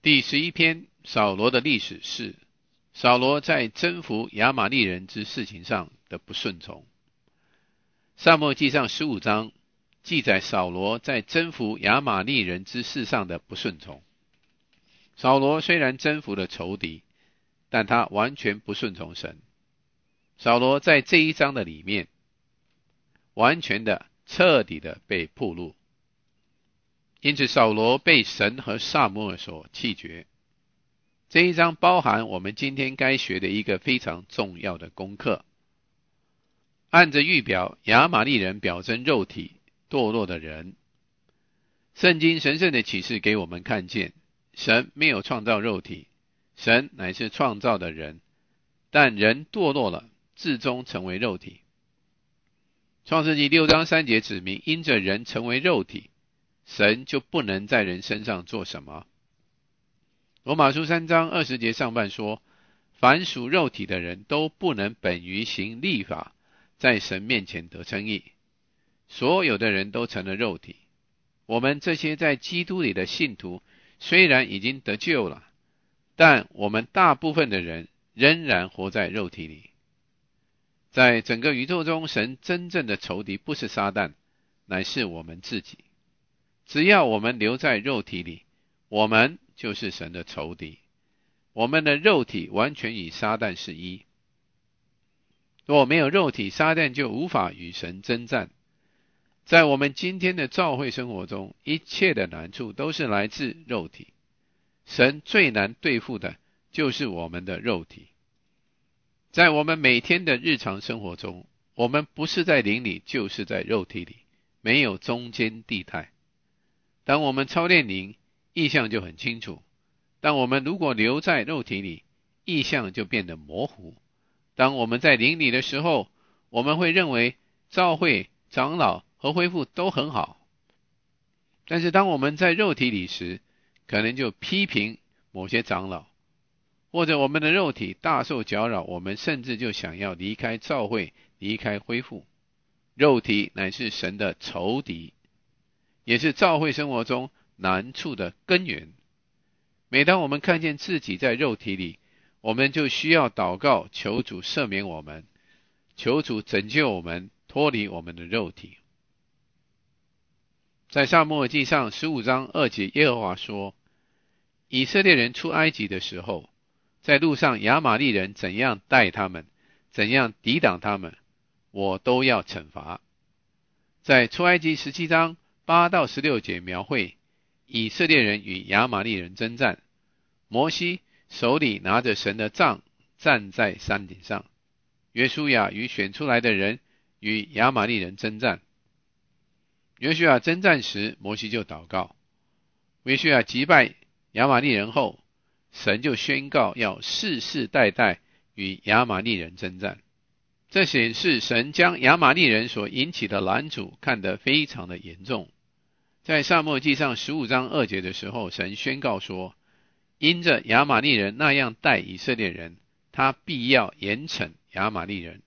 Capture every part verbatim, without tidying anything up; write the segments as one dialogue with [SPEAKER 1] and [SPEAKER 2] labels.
[SPEAKER 1] 第十一篇，扫罗的历史是扫罗在征服亚玛力人之事情上的不顺从。撒母耳记上十五章记载扫罗在征服亚玛力人之事上的不顺从。扫罗虽然征服了仇敌，但他完全不顺从神。扫罗在这一章的里面完全的彻底的被暴露，因此扫罗被神和撒母耳所弃绝。这一章包含我们今天该学的一个非常重要的功课。按着预表，亚玛力人表征肉体堕落的人。圣经神圣的启示给我们看见，神没有创造肉体，神乃是创造的人，但人堕落了，至终成为肉体。创世纪六章三节指明，因着人成为肉体，神就不能在人身上做什么。罗马书三章二十节上半说，凡属肉体的人都不能本于行律法，在神面前得称义。所有的人都成了肉体。我们这些在基督里的信徒虽然已经得救了，但我们大部分的人仍然活在肉体里。在整个宇宙中，神真正的仇敌不是撒旦，乃是我们自己。只要我们留在肉体里，我们就是神的仇敌。我们的肉体完全与撒旦是一。若没有肉体，撒旦就无法与神征战。在我们今天的教会生活中，一切的难处都是来自肉体。神最难对付的就是我们的肉体。在我们每天的日常生活中，我们不是在灵里，就是在肉体里，没有中间地带。当我们操练灵，意象就很清楚；但我们如果留在肉体里，意象就变得模糊。当我们在灵里的时候，我们会认为教会、长老和恢复都很好，但是当我们在肉体里时，可能就批评某些长老，或者我们的肉体大受搅扰，我们甚至就想要离开教会，离开恢复。肉体乃是神的仇敌，也是教会生活中难处的根源。每当我们看见自己在肉体里，我们就需要祷告，求主赦免我们，求主拯救我们，脱离我们的肉体。在撒母耳记上十五章二节，耶和华说，以色列人出埃及的时候，在路上亚玛力人怎样待他们，怎样抵挡他们，我都要惩罚。在出埃及十七章八到十六节描绘以色列人与亚玛力人征战，摩西手里拿着神的杖站在山顶上，约书亚与选出来的人与亚玛力人征战。约书亚征战时，摩西就祷告。约书亚击败亚玛力人后，神就宣告要世世代代与亚玛力人征战。这显示神将亚玛力人所引起的拦阻看得非常的严重。在撒母耳记上十五章二节的时候，神宣告说，因着亚玛力人那样待以色列人，他必要严惩亚玛力人。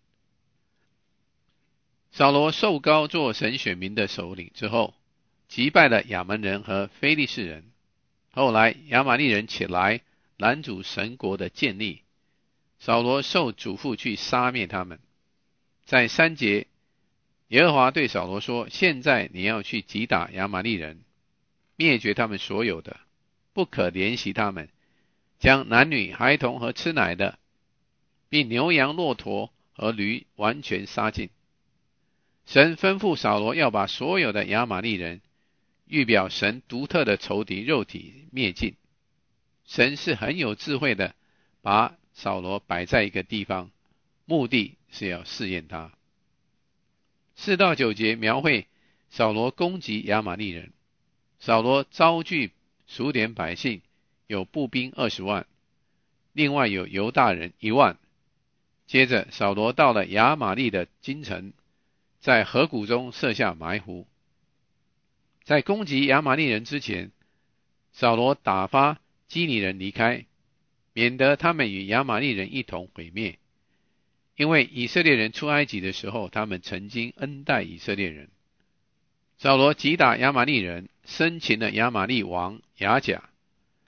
[SPEAKER 1] 扫罗受膏做神选民的首领之后，击败了亚门人和非利士人。后来亚玛力人起来拦阻神国的建立，扫罗受嘱咐去杀灭他们。在三节，耶和华对扫罗说，现在你要去击打亚玛力人，灭绝他们所有的，不可怜惜他们，将男女孩童和吃奶的，并牛羊骆驼和驴完全杀尽。神吩咐扫罗要把所有的亚玛力人，预表神独特的仇敌肉体灭尽。神是很有智慧的，把扫罗摆在一个地方，目的是要试验他。四到九节描绘扫罗攻击亚玛力人。扫罗招聚数点百姓，有步兵二十万，另外有犹大人一万。接着扫罗到了亚玛力的京城，在河谷中设下埋伏。在攻击亚玛力人之前，扫罗打发基尼人离开，免得他们与亚玛力人一同毁灭。因为以色列人出埃及的时候，他们曾经恩待以色列人。扫罗击打亚玛力人，生擒了亚玛力王亚甲。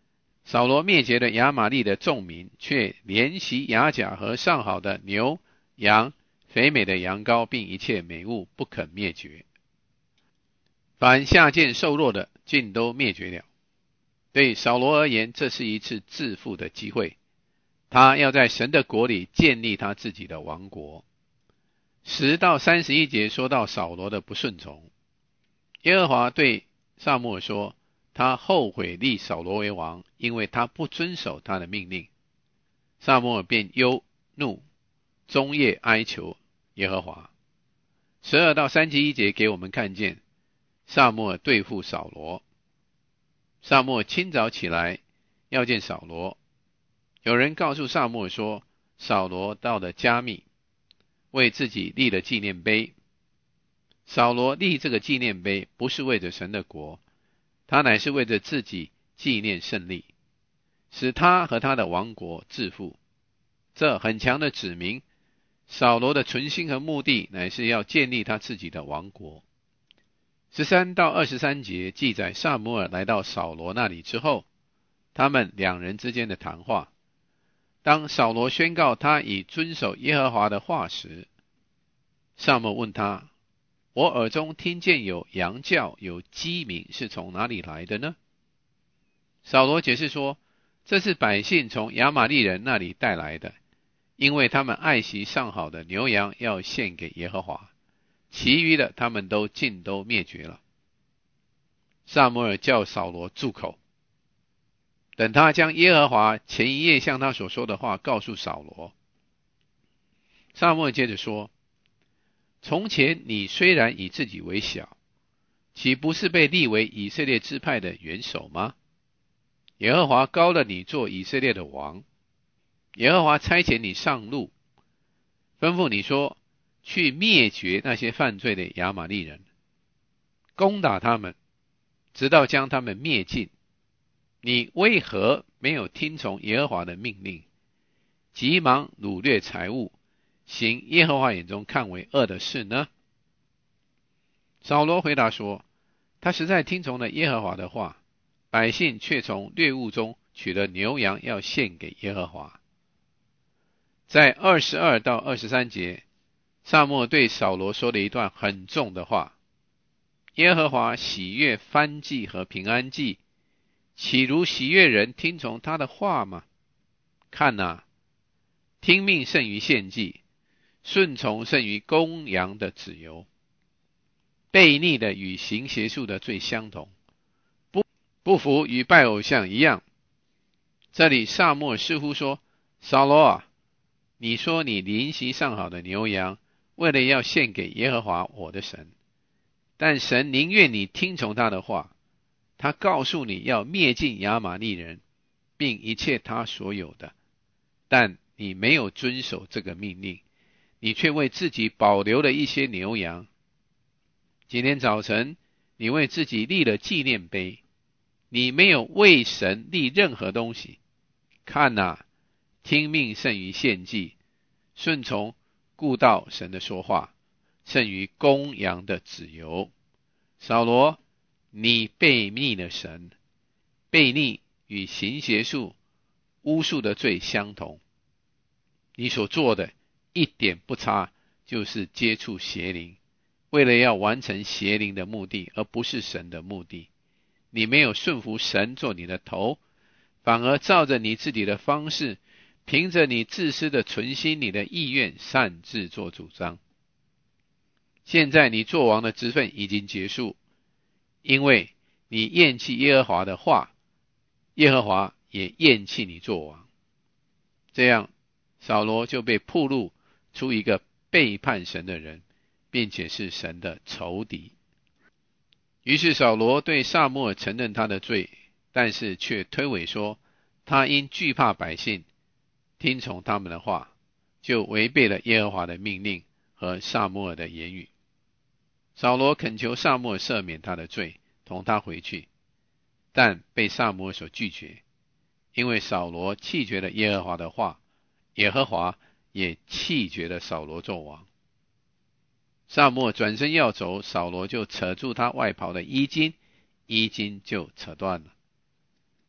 [SPEAKER 1] 扫罗灭绝了亚玛力的众民，却怜惜雅甲和上好的牛羊、肥美的羊羔，并一切美物，不肯灭绝。凡下贱瘦弱的，尽都灭绝了。对扫罗而言，这是一次致富的机会，他要在神的国里建立他自己的王国。十到三十一节说到扫罗的不顺从，耶和华对撒母耳说，他后悔立扫罗为王，因为他不遵守他的命令。撒母耳便忧怒，终夜哀求耶和华。十二到三十一节给我们看见撒母耳对付扫罗。撒母耳清早起来要见扫罗，有人告诉撒母耳说，扫罗到了加密，为自己立了纪念碑。扫罗立这个纪念碑不是为着神的国，他乃是为着自己纪念胜利，使他和他的王国致富。这很强的指明，扫罗的存心和目的乃是要建立他自己的王国。十三到二十三节记载撒母耳来到扫罗那里之后，他们两人之间的谈话。当扫罗宣告他已遵守耶和华的话时，撒母耳问他，我耳中听见有羊叫，有鸡鸣，是从哪里来的呢？扫罗解释说，这是百姓从亚玛利人那里带来的，因为他们爱惜上好的牛羊，要献给耶和华，其余的他们都尽都灭绝了。撒母耳叫扫罗住口，等他将耶和华前一夜向他所说的话告诉扫罗。撒母耳接着说，从前你虽然以自己为小，岂不是被立为以色列支派的元首吗？耶和华膏了你做以色列的王，耶和华差遣你上路，吩咐你说，去灭绝那些犯罪的亚玛利人，攻打他们，直到将他们灭尽。你为何没有听从耶和华的命令，急忙掳掠财物，行耶和华眼中看为恶的事呢？扫罗回答说，他实在听从了耶和华的话，百姓却从掠物中取了牛羊，要献给耶和华。在二十二到二十三节，撒母耳对扫罗说了一段很重的话。耶和华喜悦燔祭和平安祭，岂如喜悦人听从他的话吗？看哪，听命胜于献祭，顺从胜于公羊的脂油。悖逆的与行邪术的罪相同，不不服与拜偶像一样。这里撒母耳似乎说，扫罗啊，你说你怜惜上好的牛羊，为了要献给耶和华我的神，但神宁愿你听从他的话，他告诉你要灭尽亚玛利人，并一切他所有的，但你没有遵守这个命令，你却为自己保留了一些牛羊。今天早晨你为自己立了纪念碑，你没有为神立任何东西。看哪，听命胜于献祭，顺从顾到神的说话，胜于公羊的脂油。扫罗，你悖逆了神，悖逆与行邪术、巫术的罪相同。你所做的一点不差，就是接触邪灵，为了要完成邪灵的目的，而不是神的目的。你没有顺服神做你的头，反而照着你自己的方式，凭着你自私的存心，你的意愿擅自做主张。现在你做王的职分已经结束，因为你厌弃耶和华的话，耶和华也厌弃你做王。这样扫罗就被暴露出一个背叛神的人，并且是神的仇敌。于是扫罗对撒母耳承认他的罪，但是却推诿说，他因惧怕百姓，听从他们的话，就违背了耶和华的命令和撒母耳的言语。扫罗恳求撒母耳赦免他的罪，同他回去，但被撒母耳所拒绝，因为扫罗弃绝了耶和华的话，耶和华也弃绝了扫罗做王。撒母耳转身要走，扫罗就扯住他外袍的衣襟，衣襟就扯断了。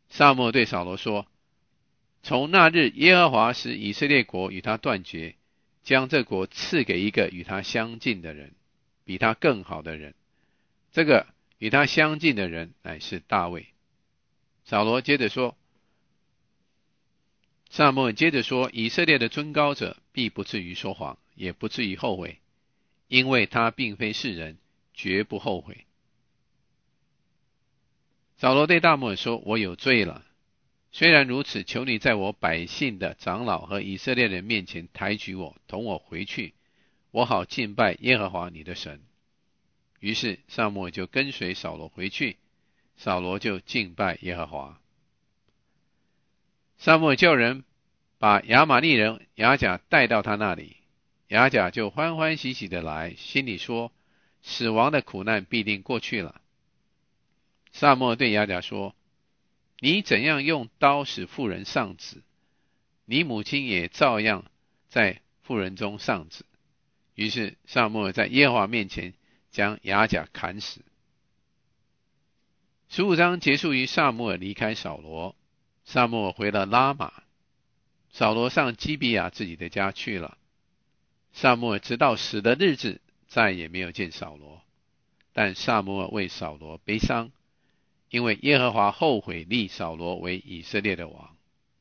[SPEAKER 1] 撒母耳对扫罗说，从那日耶和华使以色列国与他断绝，将这国赐给一个与他相近的人，比他更好的人。这个与他相近的人乃是大卫。扫罗接着说，撒母耳接着说，以色列的尊高者必不至于说谎，也不至于后悔，因为他并非是人，绝不后悔。扫罗对大母耳说，我有罪了。虽然如此，求你在我百姓的长老和以色列人面前抬举我，同我回去，我好敬拜耶和华你的神。于是撒母耳就跟随扫罗回去，扫罗就敬拜耶和华。撒母耳叫人把亚玛利人亚甲带到他那里，亚甲就欢欢喜喜的来，心里说，死亡的苦难必定过去了。撒母耳对亚甲说，你怎样用刀使妇人丧子，你母亲也照样在妇人中丧子。于是撒母耳在耶和华面前将亚甲砍死。十五章结束于撒母耳离开扫罗，撒母耳回了拉玛，扫罗上基比亚自己的家去了。撒母耳直到死的日子再也没有见扫罗，但撒母耳为扫罗悲伤，因为耶和华后悔立扫罗为以色列的王。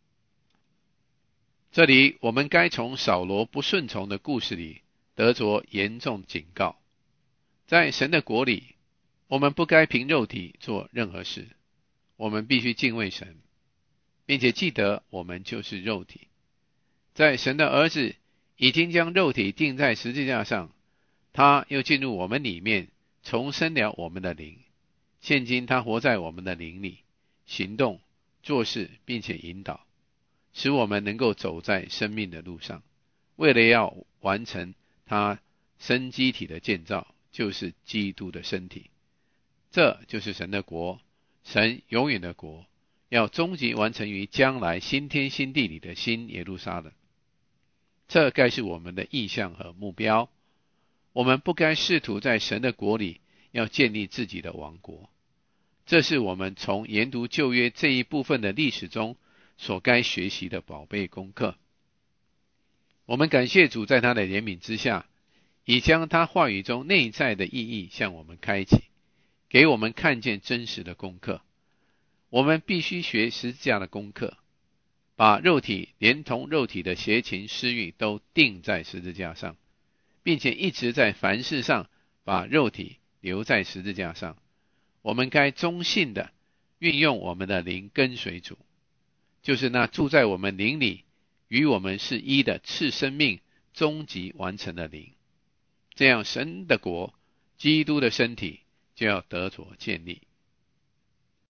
[SPEAKER 1] 这里我们该从扫罗不顺从的故事里得着严重警告。在神的国里，我们不该凭肉体做任何事，我们必须敬畏神，并且记得我们就是肉体。在神的儿子已经将肉体钉在十字架上，他又进入我们里面，重生了我们的灵。现今他活在我们的灵里，行动、做事，并且引导，使我们能够走在生命的路上，为了要完成他生机体的建造，就是基督的身体。这就是神的国，神永远的国，要终极完成于将来新天新地里的新耶路撒冷。这该是我们的意向和目标。我们不该试图在神的国里要建立自己的王国。这是我们从研读旧约这一部分的历史中所该学习的宝贝功课。我们感谢主在他的怜悯之下，已将他话语中内在的意义向我们开启，给我们看见真实的功课。我们必须学十字架的功课，把肉体连同肉体的邪情私欲都钉在十字架上，并且一直在凡事上把肉体留在十字架上。我们该忠信的运用我们的灵跟随主，就是那住在我们灵里与我们是一的赐生命终极完成的灵。这样神的国，基督的身体就要得着建立。